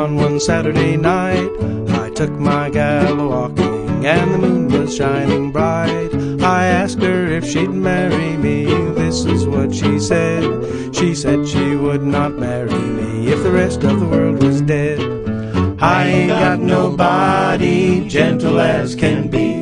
on one Saturday night, I took my gal a-walking, and the moon was shining bright. I asked her if she'd marry me. This is what she said. She said she would not marry me if the rest of the world was dead. I ain't got nobody, gentle as can be.